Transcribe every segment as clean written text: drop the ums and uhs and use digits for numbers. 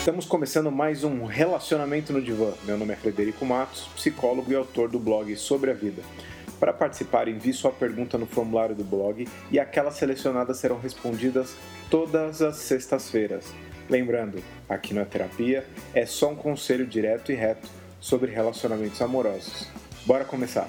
Estamos começando mais um Relacionamento no Divã. Meu nome é Frederico Matos, psicólogo e autor do blog Sobre a Vida. Para participar, envie sua pergunta no formulário do blog e aquelas selecionadas serão respondidas todas as sextas-feiras. Lembrando, aqui na terapia é só um conselho direto e reto sobre relacionamentos amorosos. Bora começar!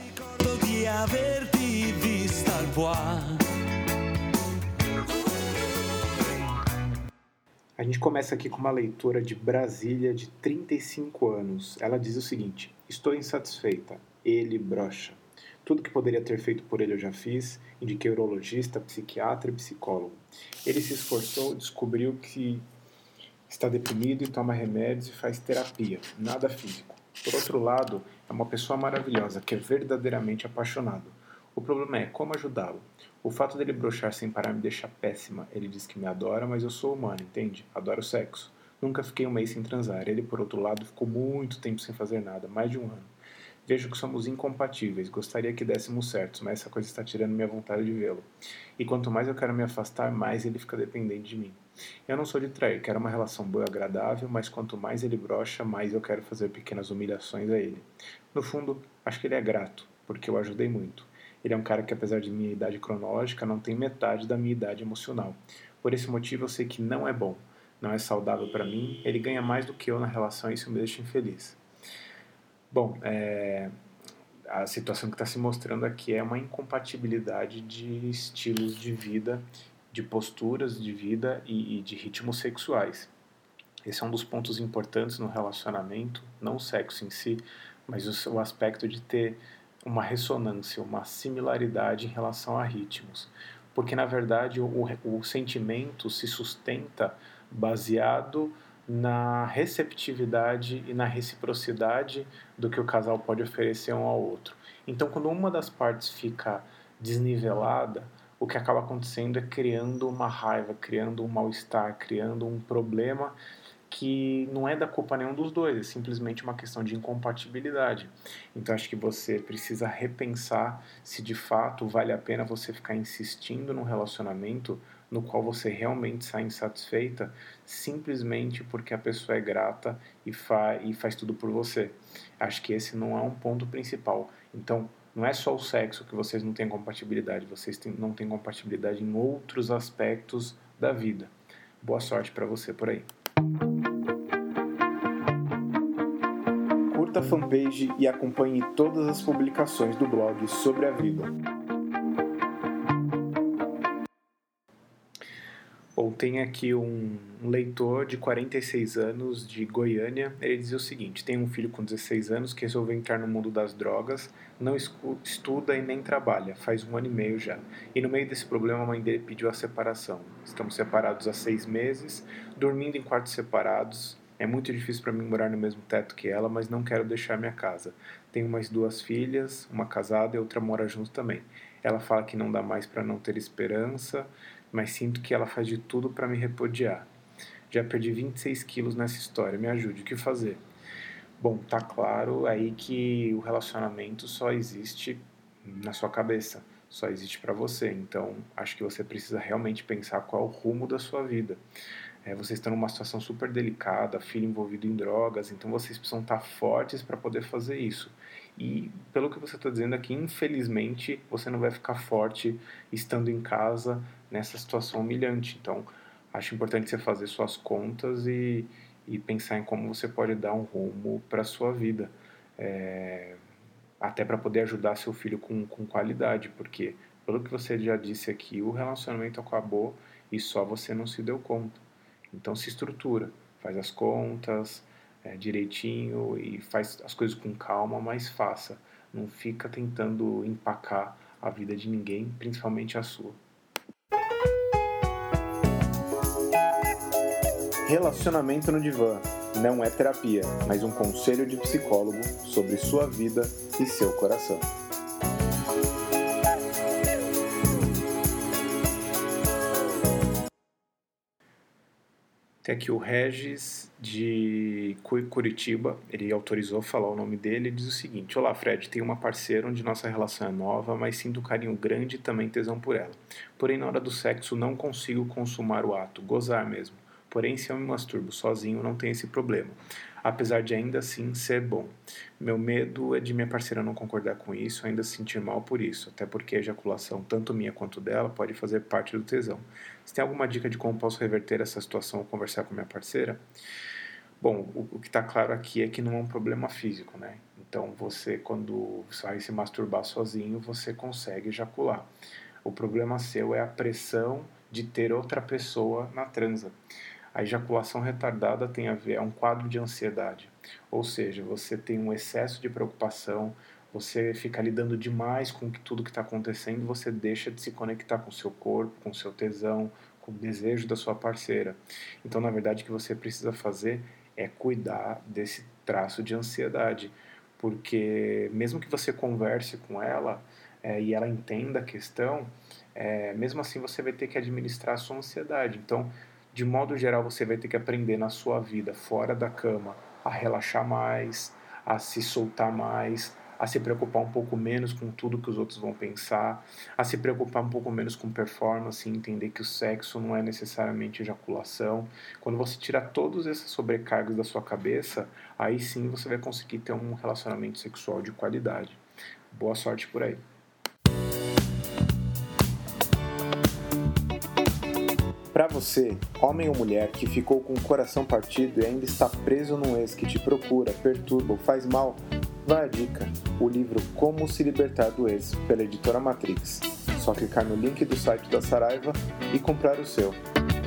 A gente começa aqui com uma leitora de Brasília de 35 anos. Ela diz o seguinte: estou insatisfeita, ele broxa. Tudo que poderia ter feito por ele eu já fiz, indiquei urologista, psiquiatra e psicólogo. Ele se esforçou, descobriu que está deprimido e toma remédios e faz terapia, nada físico. Por outro lado, é uma pessoa maravilhosa, que é verdadeiramente apaixonado. O problema é como ajudá-lo. O fato dele broxar sem parar me deixa péssima. Ele diz que me adora, mas eu sou humano, entende? Adoro sexo. Nunca fiquei um mês sem transar. Ele, por outro lado, ficou muito tempo sem fazer nada, mais de um ano. Vejo que somos incompatíveis, gostaria que dessemos certos, mas essa coisa está tirando minha vontade de vê-lo. E quanto mais eu quero me afastar, mais ele fica dependente de mim. Eu não sou de trair, quero uma relação boa e agradável, mas quanto mais ele brocha, mais eu quero fazer pequenas humilhações a ele. No fundo, acho que ele é grato, porque eu ajudei muito. Ele é um cara que, apesar de minha idade cronológica, não tem metade da minha idade emocional. Por esse motivo, eu sei que não é bom, não é saudável para mim, ele ganha mais do que eu na relação e isso me deixa infeliz. Bom, a situação que está se mostrando aqui é uma incompatibilidade de estilos de vida, de posturas de vida e de ritmos sexuais. Esse é um dos pontos importantes no relacionamento, não o sexo em si, mas o aspecto de ter uma ressonância, uma similaridade em relação a ritmos. Porque, na verdade, o sentimento se sustenta baseado na receptividade e na reciprocidade do que o casal pode oferecer um ao outro. Então, quando uma das partes fica desnivelada, o que acaba acontecendo é criando uma raiva, criando um mal-estar, criando um problema que não é da culpa nenhum dos dois, é simplesmente uma questão de incompatibilidade. Então acho que você precisa repensar se de fato vale a pena você ficar insistindo num relacionamento no qual você realmente sai insatisfeita simplesmente porque a pessoa é grata e faz tudo por você. Acho que esse não é um ponto principal. Então não é só o sexo que vocês não têm compatibilidade, vocês não têm compatibilidade em outros aspectos da vida. Boa sorte para você por aí. Curta a fanpage e acompanhe todas as publicações do blog Sobre a Vida. Bom, tem aqui um leitor de 46 anos de Goiânia. Ele diz o seguinte: tem um filho com 16 anos que resolveu entrar no mundo das drogas, não estuda e nem trabalha, faz 1 ano e meio já. E no meio desse problema a mãe dele pediu a separação. Estamos separados há 6 meses, dormindo em quartos separados. É muito difícil para mim morar no mesmo teto que ela, mas não quero deixar minha casa. Tenho mais 2 filhas, uma casada e outra mora junto também. Ela fala que não dá mais para não ter esperança, mas sinto que ela faz de tudo para me repudiar. Já perdi 26 quilos nessa história, me ajude, o que fazer? Bom, tá claro aí que o relacionamento só existe na sua cabeça, só existe para você. Então, acho que você precisa realmente pensar qual é o rumo da sua vida. Vocês estão numa situação super delicada, filho envolvido em drogas, então vocês precisam estar fortes para poder fazer isso. E pelo que você está dizendo aqui, infelizmente, você não vai ficar forte estando em casa nessa situação humilhante. Então, acho importante você fazer suas contas e pensar em como você pode dar um rumo para a sua vida. Até para poder ajudar seu filho com qualidade, porque, pelo que você já disse aqui, o relacionamento acabou e só você não se deu conta. Então se estrutura, faz as contas direitinho e faz as coisas com calma, mas faça. Não fica tentando empacar a vida de ninguém, principalmente a sua. Relacionamento no Divã não é terapia, mas um conselho de psicólogo sobre sua vida e seu coração. Tem aqui o Regis de Curitiba, ele autorizou falar o nome dele e diz o seguinte: olá Fred, tenho uma parceira onde nossa relação é nova, mas sinto um carinho grande e também tesão por ela. Porém, na hora do sexo não consigo consumar o ato, gozar mesmo, Porém, se eu me masturbo sozinho, não tem esse problema, apesar de ainda assim ser bom. Meu medo é de minha parceira não concordar com isso, ainda se sentir mal por isso, até porque a ejaculação, tanto minha quanto dela, pode fazer parte do tesão. Você tem alguma dica de como posso reverter essa situação ou conversar com minha parceira? Bom, o que está claro aqui é que não é um problema físico, né? Então, você, quando sai se masturbar sozinho, você consegue ejacular. O problema seu é a pressão de ter outra pessoa na transa. A ejaculação retardada tem a ver, é um quadro de ansiedade. Ou seja, você tem um excesso de preocupação, você fica lidando demais com tudo que está acontecendo, você deixa de se conectar com o seu corpo, com o seu tesão, com o desejo da sua parceira. Então, na verdade, o que você precisa fazer é cuidar desse traço de ansiedade, porque mesmo que você converse com ela e ela entenda a questão, mesmo assim você vai ter que administrar a sua ansiedade. Então, de modo geral, você vai ter que aprender na sua vida, fora da cama, a relaxar mais, a se soltar mais, a se preocupar um pouco menos com tudo que os outros vão pensar, a se preocupar um pouco menos com performance e entender que o sexo não é necessariamente ejaculação. Quando você tira todos esses sobrecargos da sua cabeça, aí sim você vai conseguir ter um relacionamento sexual de qualidade. Boa sorte por aí. Para você, homem ou mulher que ficou com o coração partido e ainda está preso num ex que te procura, perturba ou faz mal, vai a dica: o livro Como se Libertar do Ex, pela editora Matrix. Só clicar no link do site da Saraiva e comprar o seu.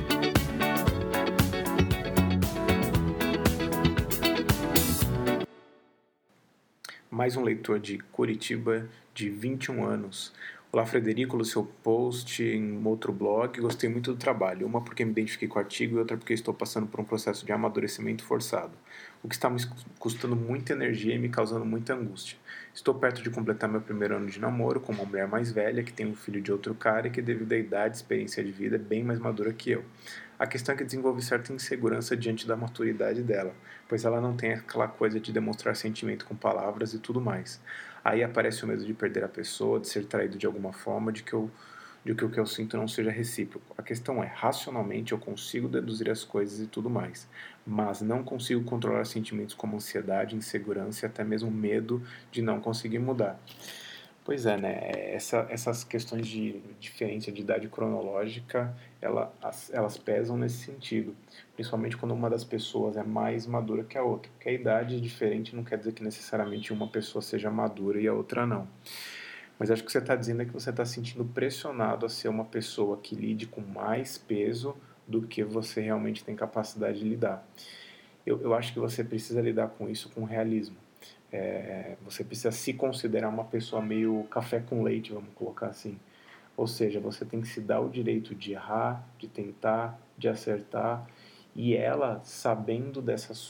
Mais um leitor de Curitiba, de 21 anos. Olá, Frederico, no seu post em outro blog, gostei muito do trabalho. Uma porque me identifiquei com o artigo e outra porque estou passando por um processo de amadurecimento forçado, o que está me custando muita energia e me causando muita angústia. Estou perto de completar meu primeiro ano de namoro com uma mulher mais velha que tem um filho de outro cara e que, devido à idade e experiência de vida, é bem mais madura que eu. A questão é que desenvolvi certa insegurança diante da maturidade dela, pois ela não tem aquela coisa de demonstrar sentimento com palavras e tudo mais. Aí aparece o medo de perder a pessoa, de ser traído de alguma forma, de que o que eu sinto não seja recíproco. A questão é, racionalmente eu consigo deduzir as coisas e tudo mais, mas não consigo controlar sentimentos como ansiedade, insegurança e até mesmo medo de não conseguir mudar. Pois é, né? Essas questões de diferença de idade cronológica, elas pesam nesse sentido. Principalmente quando uma das pessoas é mais madura que a outra. Porque a idade diferente não quer dizer que necessariamente uma pessoa seja madura e a outra não. Mas acho que o que você está dizendo é que você está se sentindo pressionado a ser uma pessoa que lide com mais peso do que você realmente tem capacidade de lidar. Eu acho que você precisa lidar com isso com realismo. Você precisa se considerar uma pessoa meio café com leite, vamos colocar assim. Ou seja, você tem que se dar o direito de errar, de tentar, de acertar. E ela, sabendo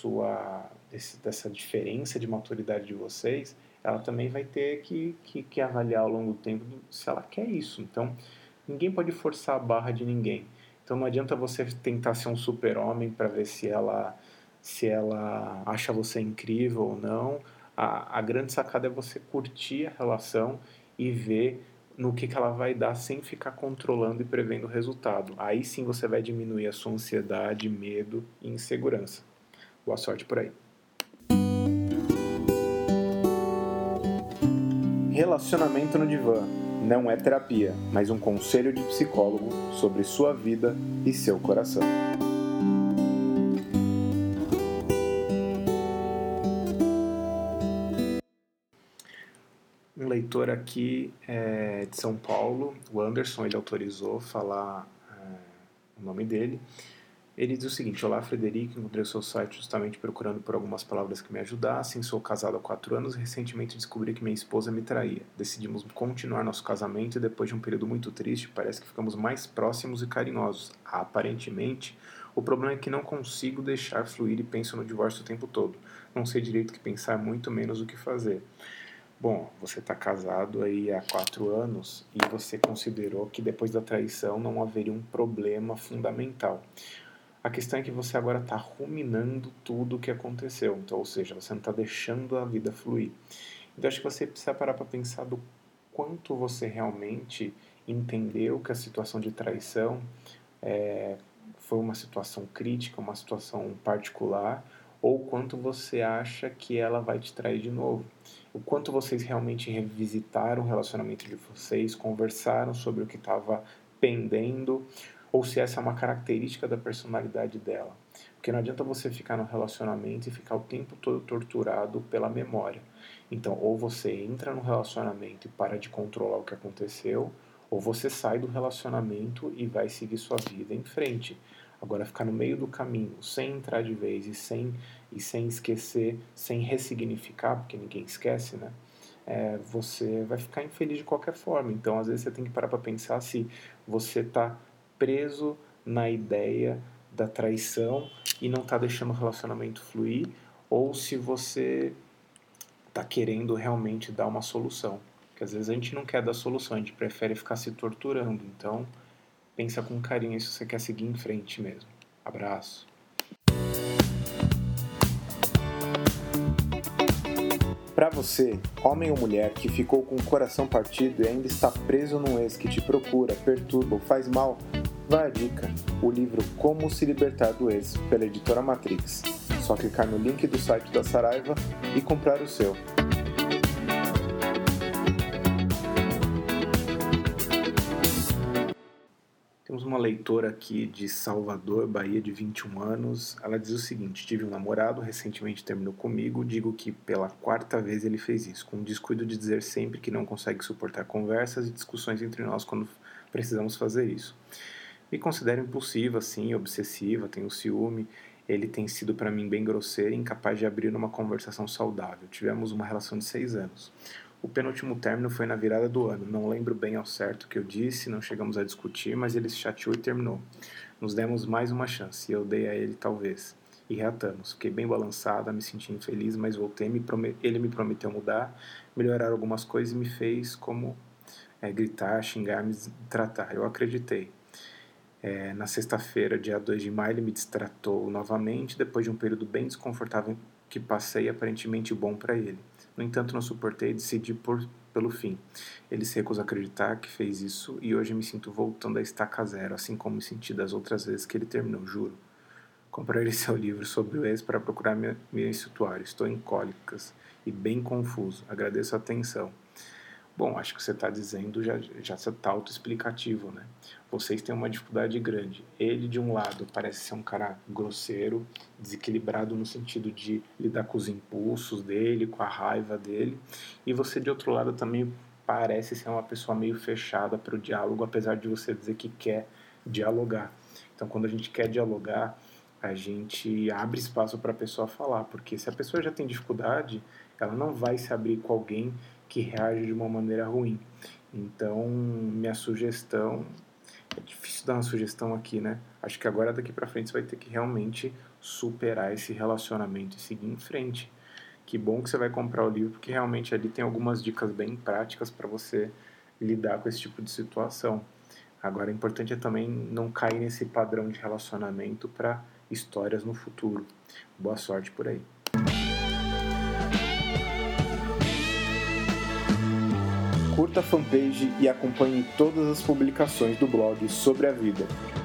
dessa diferença de maturidade de vocês, ela também vai ter que avaliar ao longo do tempo se ela quer isso. Então, ninguém pode forçar a barra de ninguém. Então, não adianta você tentar ser um super-homem para ver se ela acha você incrível ou não. A grande sacada é você curtir a relação e ver no que ela vai dar sem ficar controlando e prevendo o resultado. Aí sim você vai diminuir a sua ansiedade, medo e insegurança. Boa sorte por aí. Relacionamento no divã não é terapia, mas um conselho de psicólogo sobre sua vida e seu coração. Um leitor aqui de São Paulo, o Anderson, ele autorizou falar o nome dele. Ele diz o seguinte: olá, Frederico, encontrei o seu site justamente procurando por algumas palavras que me ajudassem. Sou casado há 4 anos e recentemente descobri que minha esposa me traía. Decidimos continuar nosso casamento e depois de um período muito triste, parece que ficamos mais próximos e carinhosos. Aparentemente, o problema é que não consigo deixar fluir e penso no divórcio o tempo todo. Não sei direito o que pensar, muito menos o que fazer. Bom, você está casado aí há 4 anos e você considerou que depois da traição não haveria um problema fundamental. A questão é que você agora está ruminando tudo o que aconteceu, então, ou seja, você não está deixando a vida fluir. Então, acho que você precisa parar para pensar do quanto você realmente entendeu que a situação de traição foi uma situação crítica, uma situação particular, ou quanto você acha que ela vai te trair de novo. O quanto vocês realmente revisitaram o relacionamento de vocês, conversaram sobre o que estava pendendo, ou se essa é uma característica da personalidade dela. Porque não adianta você ficar no relacionamento e ficar o tempo todo torturado pela memória. Então, ou você entra no relacionamento e para de controlar o que aconteceu, ou você sai do relacionamento e vai seguir sua vida em frente. Agora, ficar no meio do caminho, sem entrar de vez e sem esquecer, sem ressignificar, porque ninguém esquece, né? Você vai ficar infeliz de qualquer forma. Então, às vezes, você tem que parar para pensar se você está preso na ideia da traição e não está deixando o relacionamento fluir, ou se você está querendo realmente dar uma solução. Porque às vezes a gente não quer dar solução, a gente prefere ficar se torturando. Então, pensa com carinho se você quer seguir em frente mesmo. Abraço. Para você, homem ou mulher que ficou com o coração partido e ainda está preso num ex que te procura, perturba ou faz mal, vai a dica: o livro Como se Libertar do Ex, pela editora Matrix. Só clicar no link do site da Saraiva e comprar o seu. Temos uma leitora aqui de Salvador, Bahia, de 21 anos. Ela diz o seguinte: tive um namorado, recentemente terminou comigo, digo que pela quarta vez ele fez isso, com o descuido de dizer sempre que não consegue suportar conversas e discussões entre nós quando precisamos fazer isso. Me considero impulsiva, sim, obsessiva, tenho ciúme. Ele tem sido para mim bem grosseiro e incapaz de abrir uma conversação saudável. Tivemos uma relação de 6 anos. O penúltimo término foi na virada do ano. Não lembro bem ao certo o que eu disse, não chegamos a discutir, mas ele se chateou e terminou. Nos demos mais uma chance, e eu dei a ele talvez. E reatamos. Fiquei bem balançada, me senti infeliz, mas voltei. Ele me prometeu mudar, melhorar algumas coisas e me fez como gritar, xingar, me tratar. Eu acreditei. Na sexta-feira, dia 2 de maio, ele me destratou novamente, depois de um período bem desconfortável que passei, aparentemente bom para ele. No entanto, não suportei e decidi pelo fim. Ele se recusa a acreditar que fez isso e hoje me sinto voltando a estaca zero, assim como me senti das outras vezes que ele terminou, juro. Comprarei seu livro sobre o ex para procurar me situar. Estou em cólicas e bem confuso. Agradeço a atenção. Bom, acho que você está dizendo já está autoexplicativo, né? Vocês têm uma dificuldade grande. Ele, de um lado, parece ser um cara grosseiro, desequilibrado no sentido de lidar com os impulsos dele, com a raiva dele. E você, de outro lado, também parece ser uma pessoa meio fechada para o diálogo, apesar de você dizer que quer dialogar. Então, quando a gente quer dialogar, a gente abre espaço para a pessoa falar, porque se a pessoa já tem dificuldade, ela não vai se abrir com alguém que reage de uma maneira ruim. Então, minha sugestão, é difícil dar uma sugestão aqui, né? Acho que agora daqui para frente você vai ter que realmente superar esse relacionamento e seguir em frente. Que bom que você vai comprar o livro, porque realmente ali tem algumas dicas bem práticas para você lidar com esse tipo de situação. Agora, o importante é também não cair nesse padrão de relacionamento para histórias no futuro. Boa sorte por aí. Curta a fanpage e acompanhe todas as publicações do blog sobre a vida.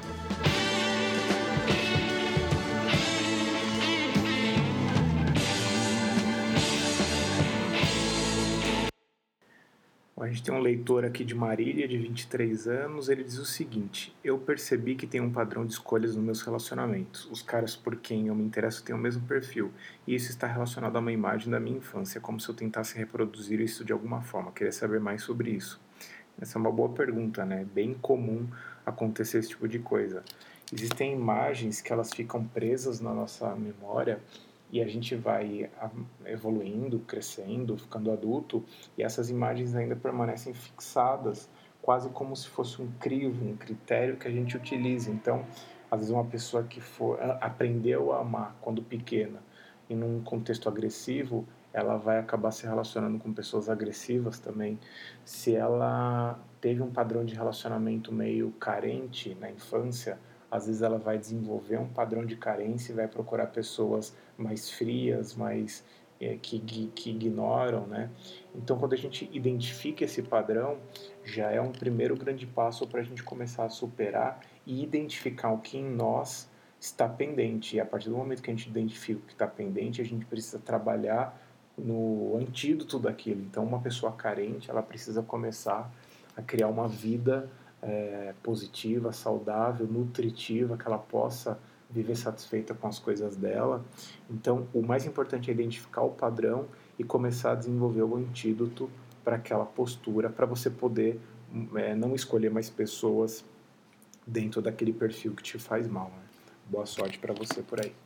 A gente tem um leitor aqui de Marília, de 23 anos, ele diz o seguinte: eu percebi que tem um padrão de escolhas nos meus relacionamentos. Os caras por quem eu me interesso têm o mesmo perfil, e isso está relacionado a uma imagem da minha infância, como se eu tentasse reproduzir isso de alguma forma. Queria saber mais sobre isso. Essa é uma boa pergunta, né? Bem comum acontecer esse tipo de coisa. Existem imagens que elas ficam presas na nossa memória e a gente vai evoluindo, crescendo, ficando adulto, e essas imagens ainda permanecem fixadas, quase como se fosse um crivo, um critério que a gente utiliza. Então, às vezes uma pessoa que aprendeu a amar quando pequena, e num contexto agressivo, ela vai acabar se relacionando com pessoas agressivas também. Se ela teve um padrão de relacionamento meio carente na infância, às vezes ela vai desenvolver um padrão de carência e vai procurar pessoas mais frias, mais que ignoram, né? Então, quando a gente identifica esse padrão, já é um primeiro grande passo para a gente começar a superar e identificar o que em nós está pendente. E a partir do momento que a gente identifica o que está pendente, a gente precisa trabalhar no antídoto daquilo. Então, uma pessoa carente, ela precisa começar a criar uma vida positiva, saudável, nutritiva, que ela possa viver satisfeita com as coisas dela. Então, o mais importante é identificar o padrão e começar a desenvolver o antídoto para aquela postura, para você poder não escolher mais pessoas dentro daquele perfil que te faz mal. Né? Boa sorte para você por aí.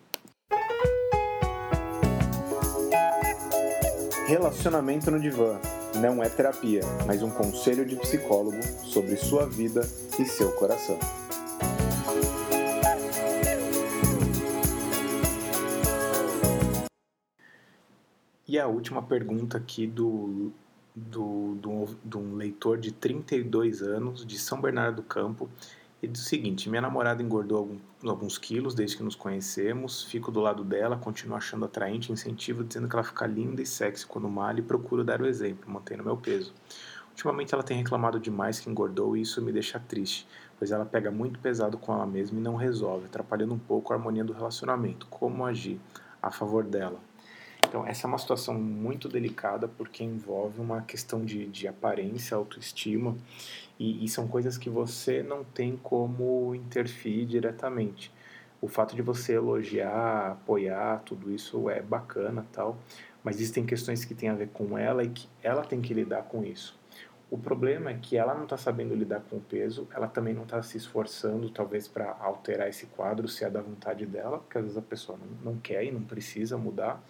Relacionamento no divã não é terapia, mas um conselho de psicólogo sobre sua vida e seu coração. E a última pergunta aqui de um leitor de 32 anos, de São Bernardo do Campo. Ele diz o seguinte: minha namorada engordou alguns quilos desde que nos conhecemos, fico do lado dela, continuo achando atraente, incentivo, dizendo que ela fica linda e sexy quando malha e procuro dar o exemplo, mantendo meu peso. Ultimamente ela tem reclamado demais que engordou e isso me deixa triste, pois ela pega muito pesado com ela mesma e não resolve, atrapalhando um pouco a harmonia do relacionamento. Como agir a favor dela? Então, essa é uma situação muito delicada porque envolve uma questão de aparência, autoestima, e são coisas que você não tem como interferir diretamente. O fato de você elogiar, apoiar, tudo isso é bacana, tal, mas existem questões que têm a ver com ela e que ela tem que lidar com isso. O problema é que ela não está sabendo lidar com o peso, ela também não está se esforçando, talvez, para alterar esse quadro, se é da vontade dela, porque às vezes a pessoa não quer e não precisa mudar.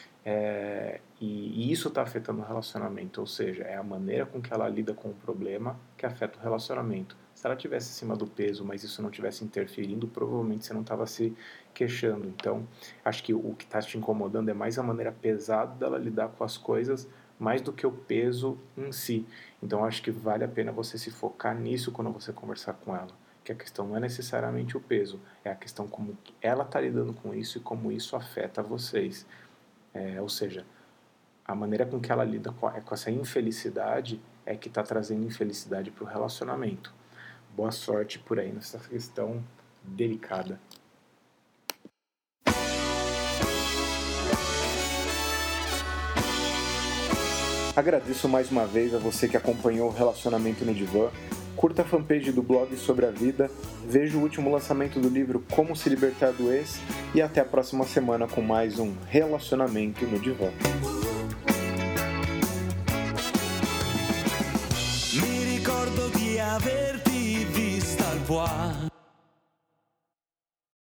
E isso está afetando o relacionamento, ou seja, é a maneira com que ela lida com o problema que afeta o relacionamento. Se ela estivesse acima do peso, mas isso não estivesse interferindo, provavelmente você não estava se queixando. Então, acho que o que está te incomodando é mais a maneira pesada dela lidar com as coisas, mais do que o peso em si. Então, acho que vale a pena você se focar nisso quando você conversar com ela. Que a questão não é necessariamente o peso, é a questão como ela está lidando com isso e como isso afeta vocês. Ou seja, a maneira com que ela lida com essa infelicidade é que está trazendo infelicidade para o relacionamento. Boa sorte por aí nessa questão delicada. Agradeço mais uma vez a você que acompanhou o Relacionamento no Divã. Curta a fanpage do blog Sobre a Vida, veja o último lançamento do livro Como Se Libertar do Ex e até a próxima semana com mais um Relacionamento no Divã. Mi ricordo di averti vista al bois